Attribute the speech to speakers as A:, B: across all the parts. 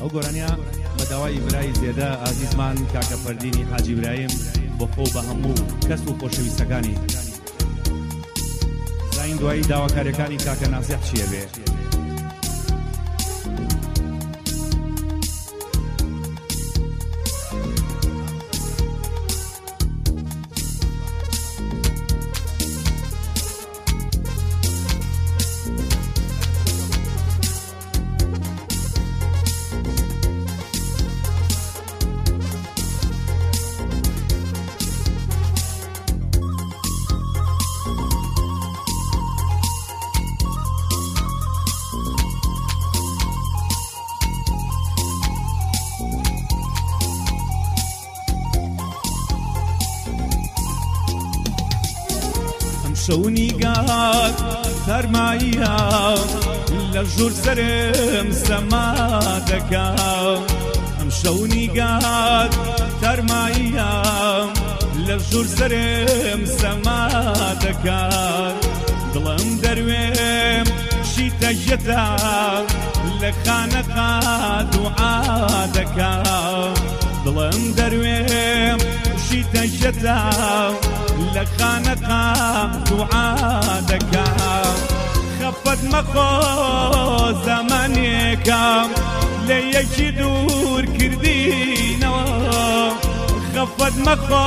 A: ئەو گۆرانیا بە داوای برای زێدە ئازیزمان کاکە فەردینی حاجی برایم بۆ خۆ بە هەموو کەس و خۆشەویستەکانی زاین دوایی داواکاریەکانی کاکە ناسیح چیە بێ
B: شونی گات سرمایە لە ژوور سرم سەما دەکەم ئەم شونی گات سرمایە لە ژوور سرم سەما دەکەم دڵم دەروێم شیتە ژەتا لە خانەقا دوعا دەکەم دڵم دەروێم شیتە ژەتا لە خانەقا دوعا دەکەم خەفەت مەخۆ زەمانێکم لە یەکی دوور کردینەوە خەفەت مەخۆ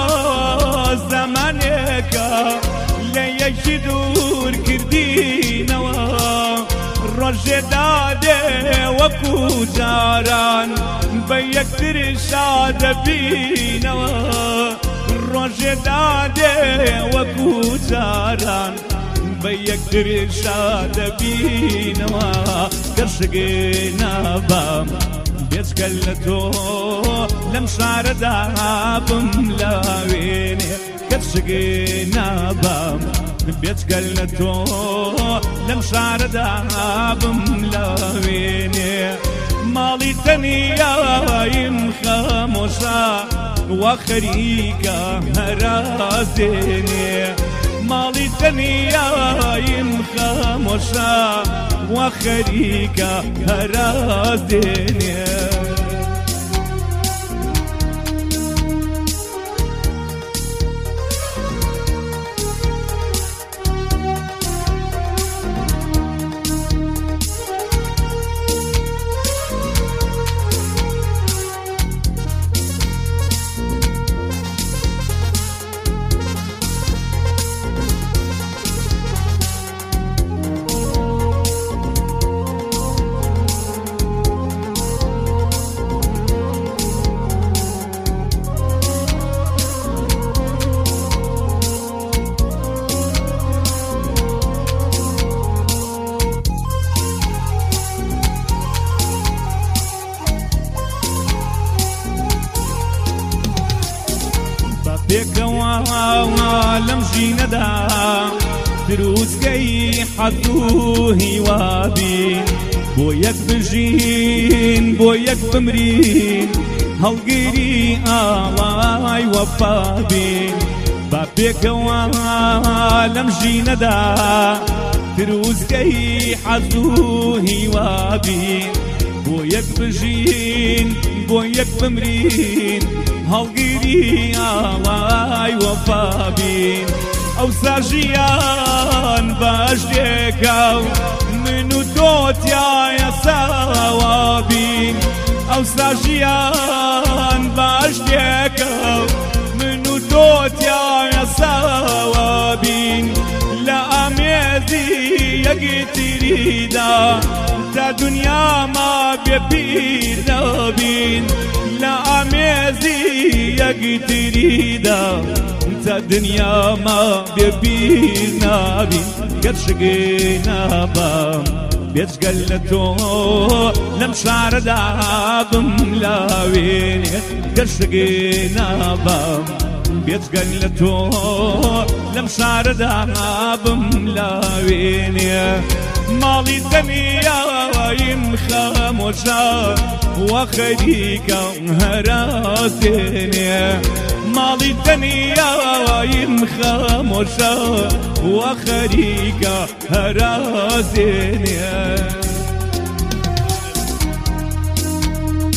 B: زەمانێکم لە یەکی دوور کردینەوە ڕۆژێ دادێ وەکو جاران بە یەکتر شادەبینەوە ڕۆژێ دادێ وەکو جاران بە یەکتر شادەبینەوە گەرشگەی نابام بێجگەل لە تۆ لەم شارەدا بم لاوێنێ گەرشگەی نابام بێجگەل لە تۆ لەم شارەدا بم لاوێنێ ماڵی تەنیایم خەمۆشە وخەریکە هەرازێنێ ماڵی تەنیایم خەمۆشە وخەریکە هەرازێنێ پێکەوە لەم ژینەدا دروستگەی حەز و هیوابین بۆ یەک بژین بۆ یەک بمرین هەڵگیری ئاڵای وەفابین با پێکەوە لەم ژینەدا دروستگەی حەز و هیوابین بۆ یەک بژین بۆ یەک بمرین هەڵگیری ئاڵای وەفابین ئەو ساژیان باش دێکە من و تۆتیایە ساوابین ئەو ساژیان باش دێکە من و تۆتیایە ساوابین لە ئامێزی یەکتریدا تا دنیاما بێ پیر نەبین لە ئامێزی یەکتریدا تا دنیاما بێ پیر نابین گەرشگەی نابام بێجگەل لە تۆ لەم شارەدا بم لاوێنێ گەرشگەی نابام بێجگەل لە تۆ لەم شارەدا بم لاوێنێ ماڵی تەنیایم خەمۆشە وەخەریکە هەرازێنێ ماڵی تەنیایم خەمۆشە وەخەریکە هەرازێنێ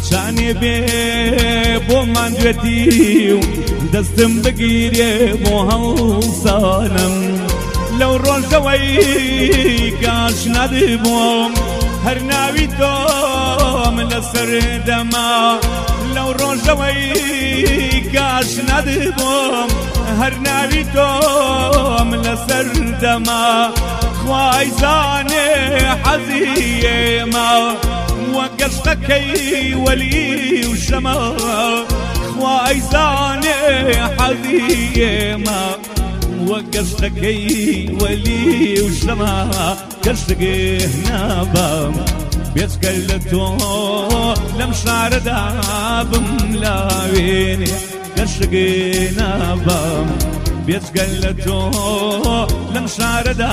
B: شانێ بێ بۆمان دوێتی و دەستم بگیرێ بۆ هەڵسانم لەو ڕۆژەوەی کاش نەدبووم هەر ناوی تۆم لەسەر دەما لەو ڕۆژەوەی کاش نەدبووم هەر ناوی تۆم لەسەر دەما خوای زانێ حەزی ئێمە وە گەشتەکەی وەلی و شەمە خوای زانێ حەزی ئێمە وە گەشتەکەی وەلی و شەمە گەشتگێ نابم بێچکەل لە تۆ لەم شارەدا بملاوێنێ گەشتگێ نابم بێچکەل لە تۆ لەم شارەدا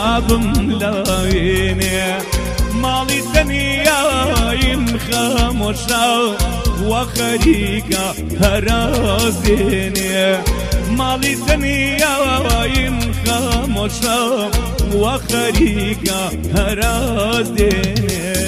B: بملاوێنێ ماڵی تەنیایم خەمۆشە وە خەریکە هەرازێنێ ماڵی تەنیایم خەمۆشە وە خەریکە هەرازێنێ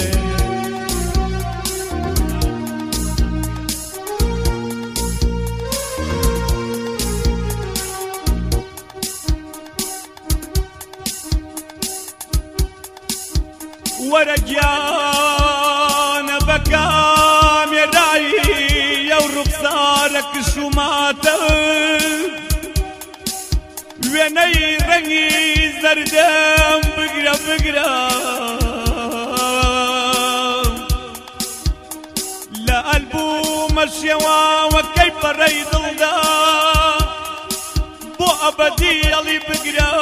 B: وەرە گیانە بە کامێرایی ئەو ڕوخسارە کشوماتە وێنەی ڕەنگی زەردەم بگرە بگرە لە ئەلبومە شێواوەکەی پەڕەی دڵدا بۆ ئەبەدی ئەڵی بگرە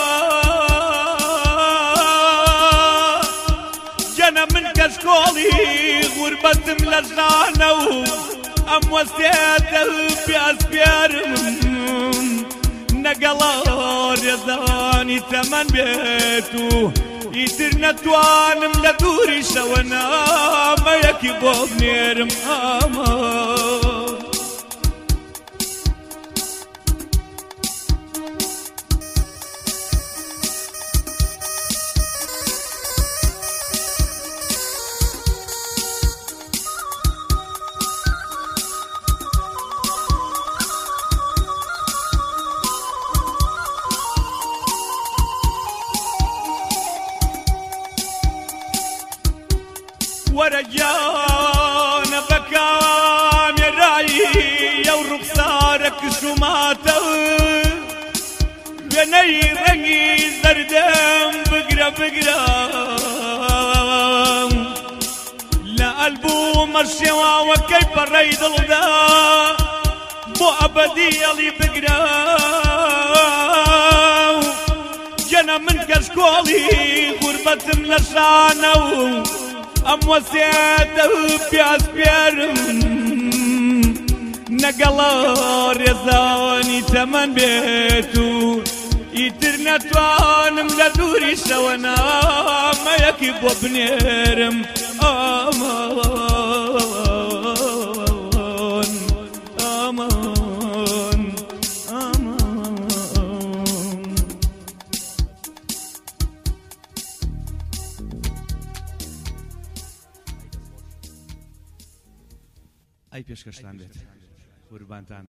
B: جەنە من کەشکۆڵی غوربەتم لە ژانە و ئەم وەستێتە پیاسپێرم نەگەڵا ڕێزانی تەمەن بێت و ئیتر نەتوانم لە دووری شەوە نامەیەکی بۆ بنێرم ئەمە وەرە گیانە بە کامێرایی ئەو ڕوخسارە کشوماتە وێنەی ڕەنگی زەردەم بگرە بگرە لە ئەلبومە شێواوەکەی پەڕەی دڵدا بۆ ئەبەدی ئەڵی بگرە جەنە من کەشکۆڵی غوربەتم لە شانە و ئەم وەسێتە پیاسپێرم نەگەڵا ڕێزانی تەمەن بێت و ئیتر نەتوانم لە دووری شەوە نامەیەکی بۆ بنێرم ئامان ئامان ئامان
A: ئەی پێشکەشتان بێت قوربانتان